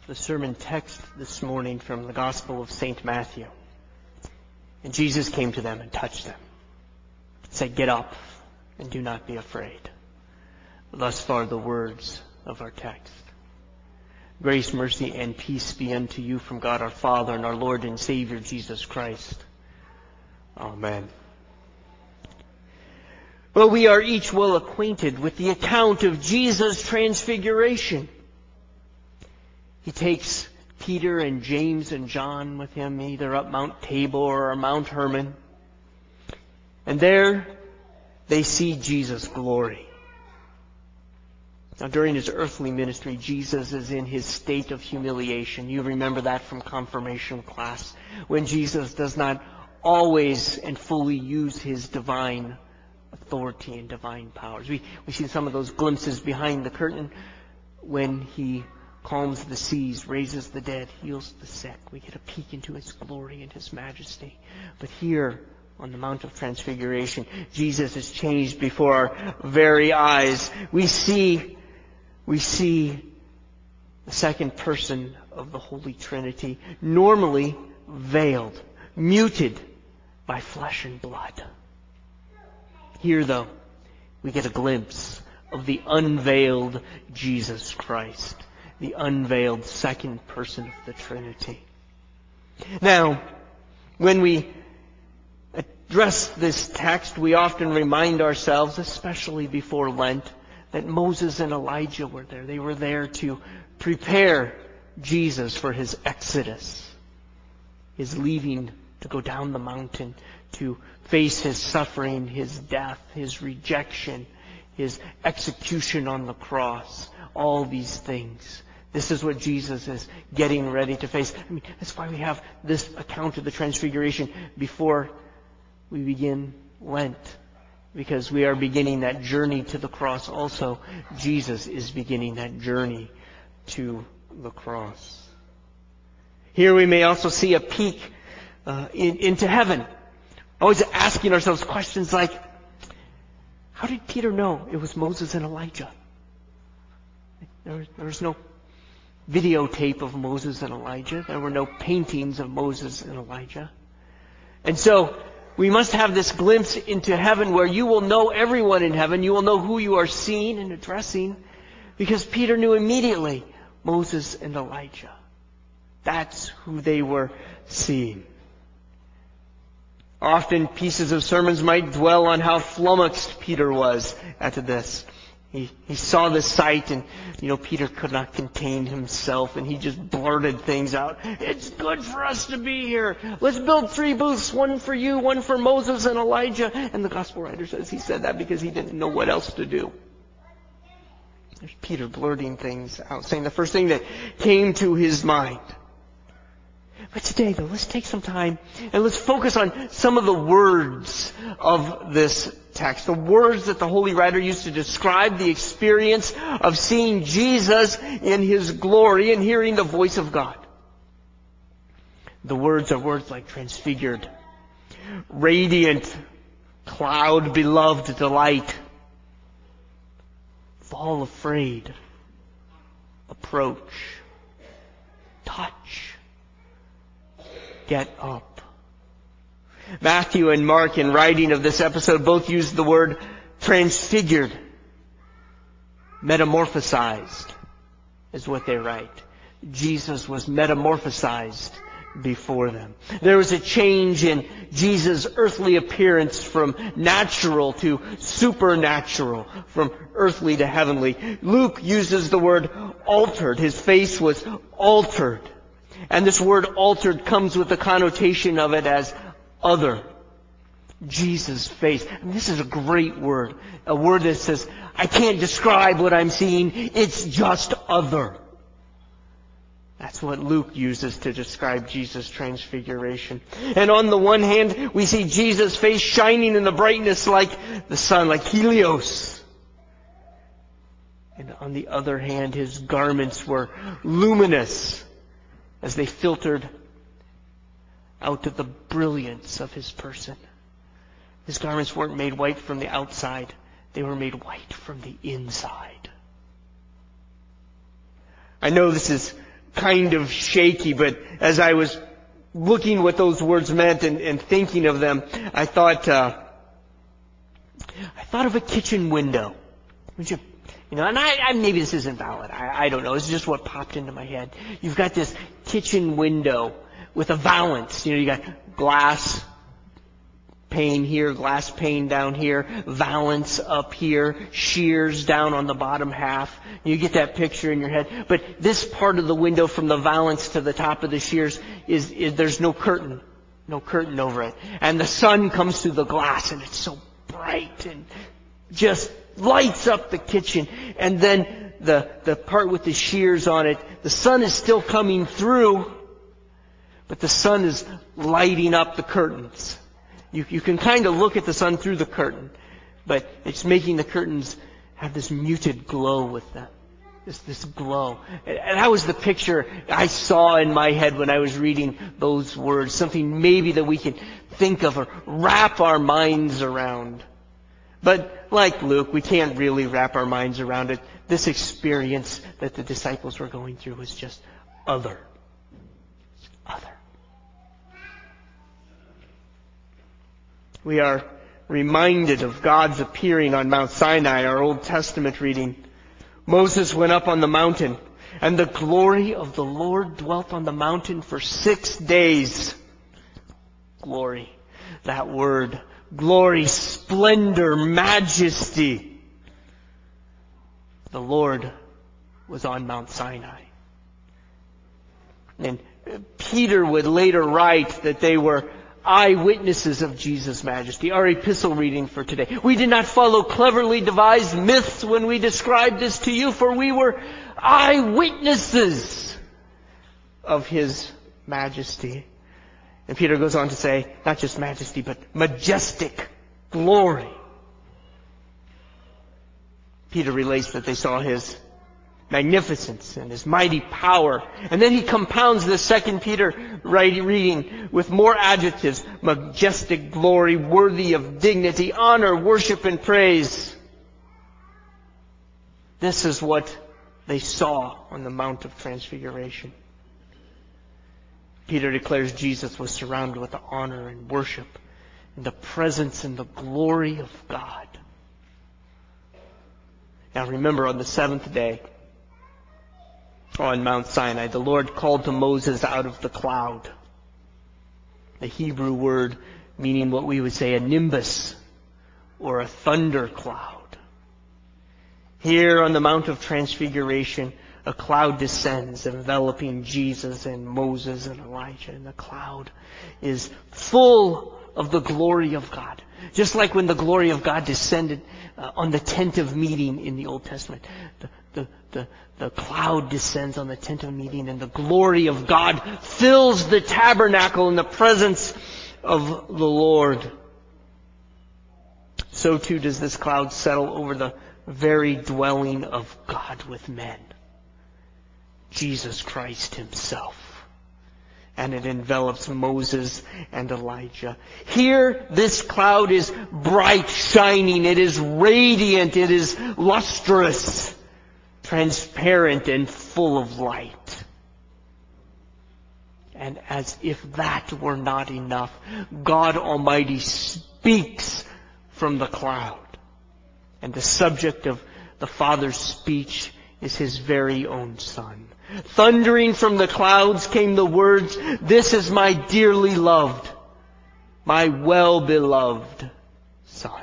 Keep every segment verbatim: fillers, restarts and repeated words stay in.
the sermon text this morning from the Gospel of Saint Matthew. And Jesus came to them and touched them. He said, "Get up and do not be afraid." Thus far the words of our text. Grace, mercy, and peace be unto you from God our Father and our Lord and Savior Jesus Christ. Amen. Well, we are each well acquainted with the account of Jesus' transfiguration. He takes Peter and James and John with him, either up Mount Tabor or Mount Hermon. And there they see Jesus' glory. Now, during his earthly ministry, Jesus is in his state of humiliation. You remember that from confirmation class, when Jesus does not always and fully use his divine authority and divine powers. We, we see some of those glimpses behind the curtain when he calms the seas, raises the dead, heals the sick. We get a peek into his glory and his majesty. But here, on the Mount of Transfiguration, Jesus is changed before our very eyes. We see, we see the second person of the Holy Trinity, normally veiled, muted by flesh and blood. Here, though, we get a glimpse of the unveiled Jesus Christ, the unveiled second person of the Trinity. Now, when we address this text, we often remind ourselves, especially before Lent, that Moses and Elijah were there. They were there to prepare Jesus for his exodus, his leaving to go down the mountain, to face his suffering, his death, his rejection, his execution on the cross, all these things. This is what Jesus is getting ready to face. I mean, that's why we have this account of the Transfiguration before we begin Lent, because we are beginning that journey to the cross also. Jesus is beginning that journey to the cross. Here we may also see a peek uh, in, into heaven. Always asking ourselves questions like, how did Peter know it was Moses and Elijah? There, there was no videotape of Moses and Elijah. There were no paintings of Moses and Elijah. And so, we must have this glimpse into heaven where you will know everyone in heaven. You will know who you are seeing and addressing, because Peter knew immediately Moses and Elijah. That's who they were seeing. Often pieces of sermons might dwell on how flummoxed Peter was at this. He, he saw the sight and, you know, Peter could not contain himself and he just blurted things out. "It's good for us to be here. Let's build three booths, one for you, one for Moses and Elijah." And the gospel writer says he said that because he didn't know what else to do. There's Peter blurting things out, saying the first thing that came to his mind. But today, though, let's take some time and let's focus on some of the words of this text. The words that the Holy Writer used to describe the experience of seeing Jesus in his glory and hearing the voice of God. The words are words like transfigured, radiant, cloud, beloved, delight, fall afraid, approach, touch, get up. Matthew and Mark, in writing of this episode, both use the word transfigured. Metamorphosized is what they write. Jesus was metamorphosized before them. There was a change in Jesus' earthly appearance from natural to supernatural, from earthly to heavenly. Luke uses the word altered. His face was altered. And this word altered comes with the connotation of it as other. Jesus' face. And this is a great word. A word that says, I can't describe what I'm seeing. It's just other. That's what Luke uses to describe Jesus' transfiguration. And on the one hand, we see Jesus' face shining in the brightness like the sun, like Helios. And on the other hand, his garments were luminous as they filtered out of the brilliance of his person. His garments weren't made white from the outside. They were made white from the inside. I know this is kind of shaky, but as I was looking what those words meant and, and thinking of them, I thought, uh, I thought of a kitchen window. Would you, you know, and I, I maybe this isn't valid. I, I don't know. It's just what popped into my head. You've got this kitchen window with a valance. You know, you got glass pane here, glass pane down here, valance up here, shears down on the bottom half. You get that picture in your head. But this part of the window from the valance to the top of the shears is, is there's no curtain. No curtain over it. And the sun comes through the glass and it's so bright and just lights up the kitchen. And then the, the part with the shears on it, the sun is still coming through, but the sun is lighting up the curtains. You, you can kind of look at the sun through the curtain, but it's making the curtains have this muted glow with them. This, this glow. And that was the picture I saw in my head when I was reading those words. Something maybe that we can think of or wrap our minds around. But like Luke, we can't really wrap our minds around it. This experience that the disciples were going through was just other. It's other. We are reminded of God's appearing on Mount Sinai, our Old Testament reading. Moses went up on the mountain, and the glory of the Lord dwelt on the mountain for six days. Glory. That word. Glory, splendor, majesty. The Lord was on Mount Sinai. And Peter would later write that they were eyewitnesses of Jesus' majesty. Our epistle reading for today. We did not follow cleverly devised myths when we described this to you, for we were eyewitnesses of His majesty. And Peter goes on to say, not just majesty, but majestic glory. Peter relates that they saw His magnificence and His mighty power. And then he compounds the second Peter reading with more adjectives. Majestic glory, worthy of dignity, honor, worship, and praise. This is what they saw on the Mount of Transfiguration. Peter declares Jesus was surrounded with the honor and worship and the presence and the glory of God. Now remember, on the seventh day, on Mount Sinai, the Lord called to Moses out of the cloud. The Hebrew word meaning what we would say a nimbus or a thunder cloud. Here on the Mount of Transfiguration, a cloud descends, enveloping Jesus and Moses and Elijah. And the cloud is full of the glory of God. Just like when the glory of God descended uh, on the tent of meeting in the Old Testament. The, the, the, the cloud descends on the tent of meeting, and the glory of God fills the tabernacle in the presence of the Lord. So too does this cloud settle over the very dwelling of God with men. Jesus Christ Himself. And it envelops Moses and Elijah. Here, this cloud is bright, shining. It is radiant. It is lustrous, transparent, and full of light. And as if that were not enough, God Almighty speaks from the cloud. And the subject of the Father's speech is His very own Son. Thundering from the clouds came the words, "This is my dearly loved, my well-beloved Son."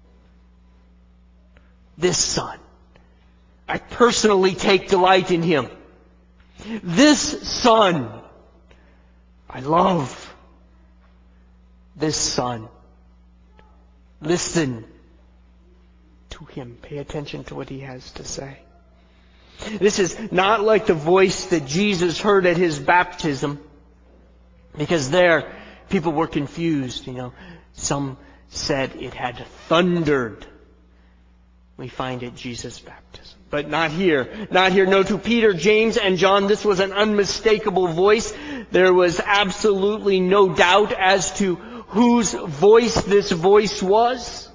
This Son. I personally take delight in Him. This Son I love. This Son. Listen to Him. Pay attention to what He has to say. This is not like the voice that Jesus heard at His baptism, because there people were confused. You know, some said it had thundered. We find at Jesus' baptism. But not here. Not here. No, to Peter, James, and John, this was an unmistakable voice. There was absolutely no doubt as to whose voice this voice was.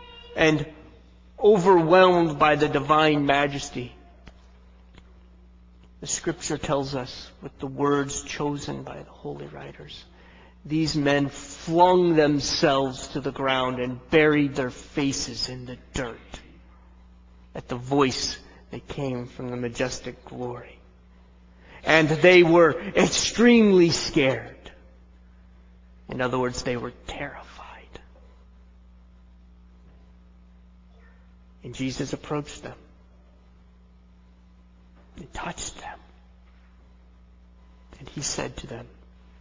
And overwhelmed by the divine majesty, The Scripture tells us, with the words chosen by the holy writers, these men flung themselves to the ground and buried their faces in the dirt at the voice that came from the majestic glory. And they were extremely scared. In other words, they were terrified. And Jesus approached them and touched them. And he said to them,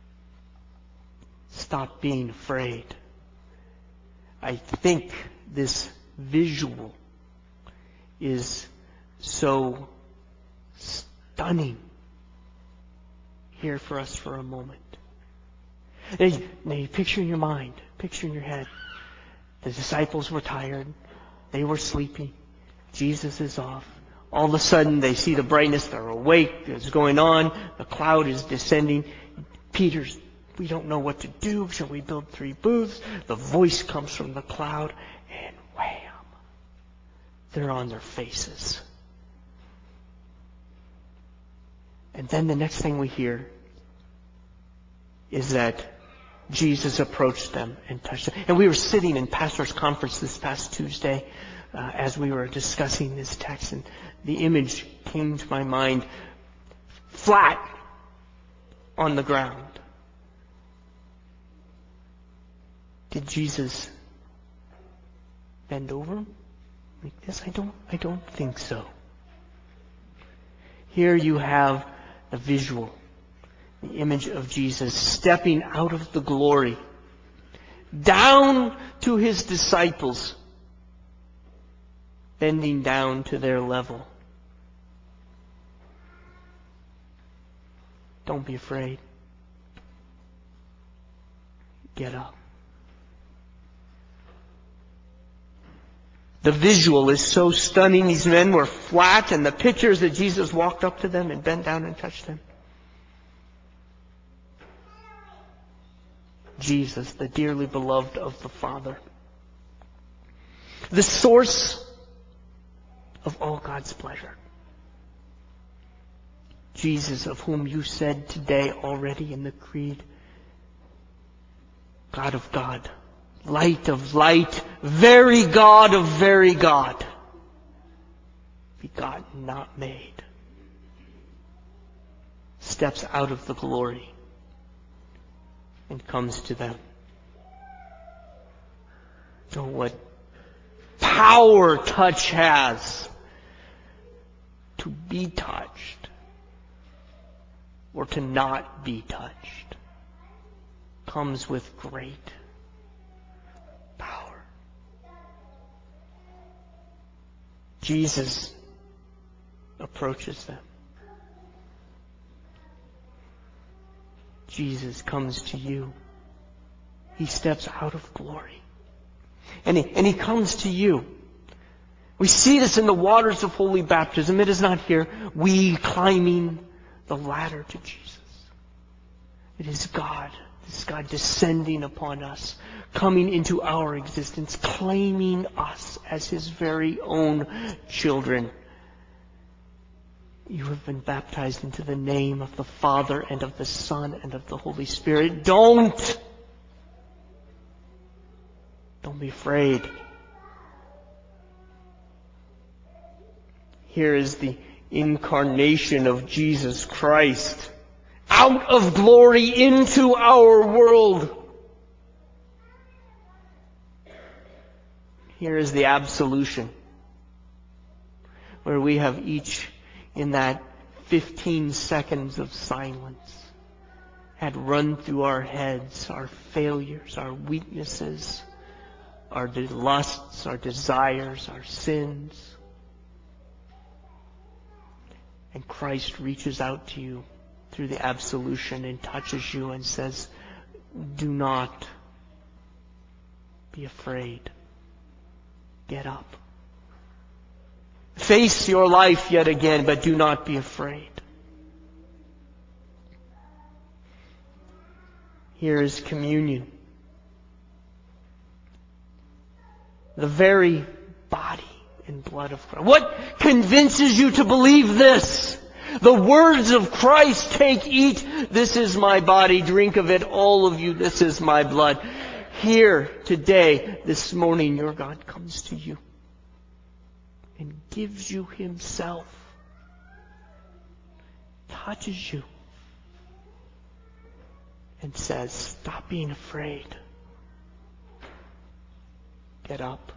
"Stop being afraid." I think this visual is so stunning here for us for a moment. Now you, now you picture in your mind, picture in your head, the disciples were tired, they were sleepy, Jesus is off. All of a sudden they see the brightness, they're awake, it's going on, the cloud is descending. Peter's, we don't know what to do, shall we build three booths? The voice comes from the cloud, and wham! They're on their faces. And then the next thing we hear is that Jesus approached them and touched them. And we were sitting in pastor's conference this past Tuesday uh, as we were discussing this text, and the image came to my mind, flat on the ground. Did Jesus bend over him like this? I don't, I don't think so. Here you have a visual, the image of Jesus stepping out of the glory, down to his disciples, bending down to their level. Don't be afraid. Get up. The visual is so stunning. These men were flat, and the picture is that Jesus walked up to them and bent down and touched them. Jesus, the dearly beloved of the Father. The source of all God's pleasure. Jesus, of whom you said today already in the Creed, God of God, light of light, very God of very God, begotten, not made, steps out of the glory and comes to them. Oh, what power touch has. To be touched or to not be touched comes with great power. Jesus approaches them. Jesus comes to you. He steps out of glory. And he, and he comes to you. We see this in the waters of holy baptism. It is not here, we climbing the ladder to Jesus. It is God. It is God descending upon us, coming into our existence, claiming us as his very own children. You have been baptized into the name of the Father and of the Son and of the Holy Spirit. Don't! Don't be afraid. Here is the incarnation of Jesus Christ. Out of glory into our world. Here is the absolution, where we have each in that fifteen seconds of silence had run through our heads our failures, our weaknesses, our lusts, our desires, our sins. And Christ reaches out to you through the absolution and touches you and says, do not be afraid. Get up. Face your life yet again, but do not be afraid. Here is communion. The very body and blood of Christ. What convinces you to believe this? The words of Christ, take, eat, this is my body, drink of it, all of you, this is my blood. Here, today, this morning, your God comes to you and gives you himself, touches you, and says, stop being afraid. Get up.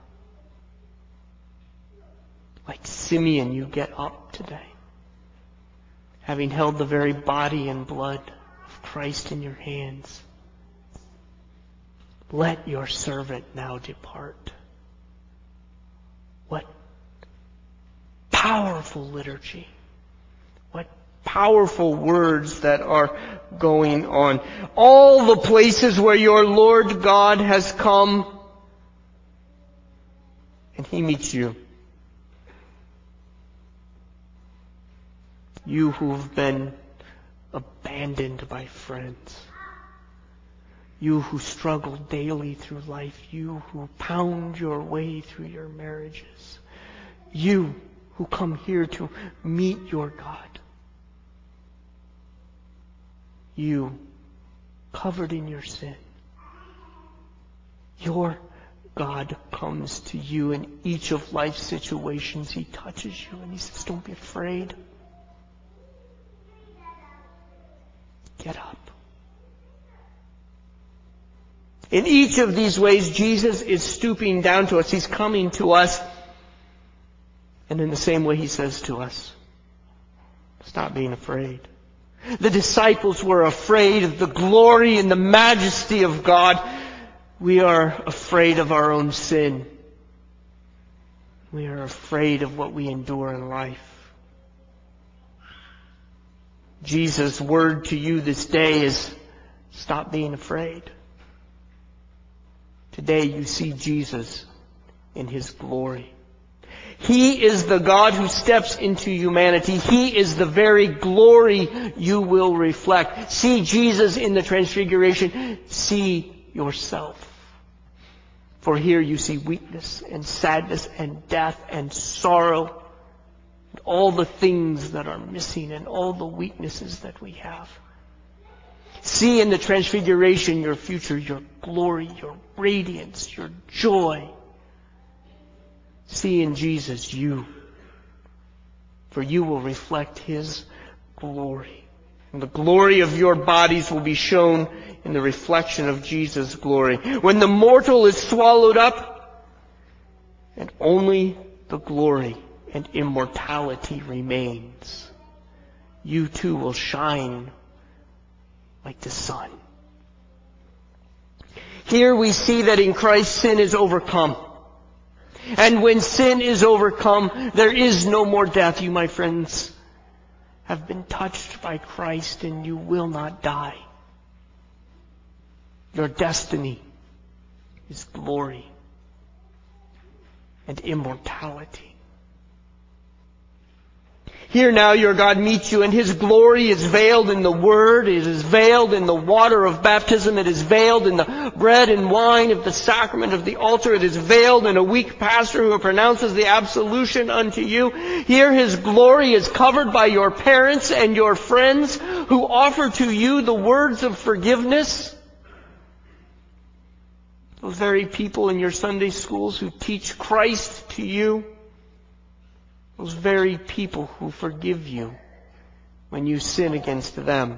Like Simeon, you get up today, having held the very body and blood of Christ in your hands. Let your servant now depart. What powerful liturgy. What powerful words that are going on. All the places where your Lord God has come, and he meets you. You who've been abandoned by friends. You who struggle daily through life. You who pound your way through your marriages. You who come here to meet your God. You covered in your sin. Your God comes to you in each of life's situations. He touches you and he says, don't be afraid. Get up. In each of these ways, Jesus is stooping down to us. He's coming to us. And in the same way, he says to us, stop being afraid. The disciples were afraid of the glory and the majesty of God. We are afraid of our own sin. We are afraid of what we endure in life. Jesus' word to you this day is, stop being afraid. Today you see Jesus in his glory. He is the God who steps into humanity. He is the very glory you will reflect. See Jesus in the transfiguration. See yourself. For here you see weakness and sadness and death and sorrow. And all the things that are missing and all the weaknesses that we have. See in the transfiguration your future, your glory, your radiance, your joy. See in Jesus you. For you will reflect his glory. And the glory of your bodies will be shown in the reflection of Jesus' glory. When the mortal is swallowed up, and only the glory and immortality remains, you too will shine like the sun. Here we see that in Christ sin is overcome. And when sin is overcome, there is no more death. You, my friends, have been touched by Christ and you will not die. Your destiny is glory and immortality. Here now your God meets you, and his glory is veiled in the word, it is veiled in the water of baptism, it is veiled in the bread and wine of the sacrament of the altar, it is veiled in a weak pastor who pronounces the absolution unto you. Here his glory is covered by your parents and your friends who offer to you the words of forgiveness. Those very people in your Sunday schools who teach Christ to you. Those very people who forgive you when you sin against them.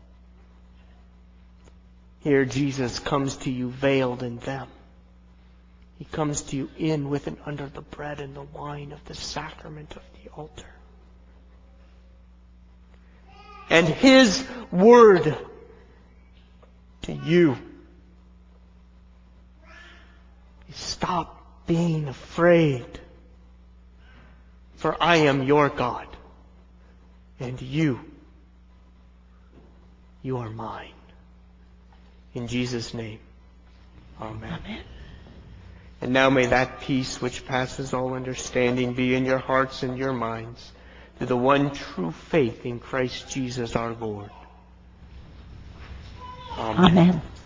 Here Jesus comes to you veiled in them. He comes to you in with and under the bread and the wine of the sacrament of the altar. And his word to you is, stop being afraid. For I am your God, and you, you are mine. In Jesus' name, amen. Amen. And now may that peace which passes all understanding be in your hearts and your minds, through the one true faith in Christ Jesus our Lord. Amen. Amen.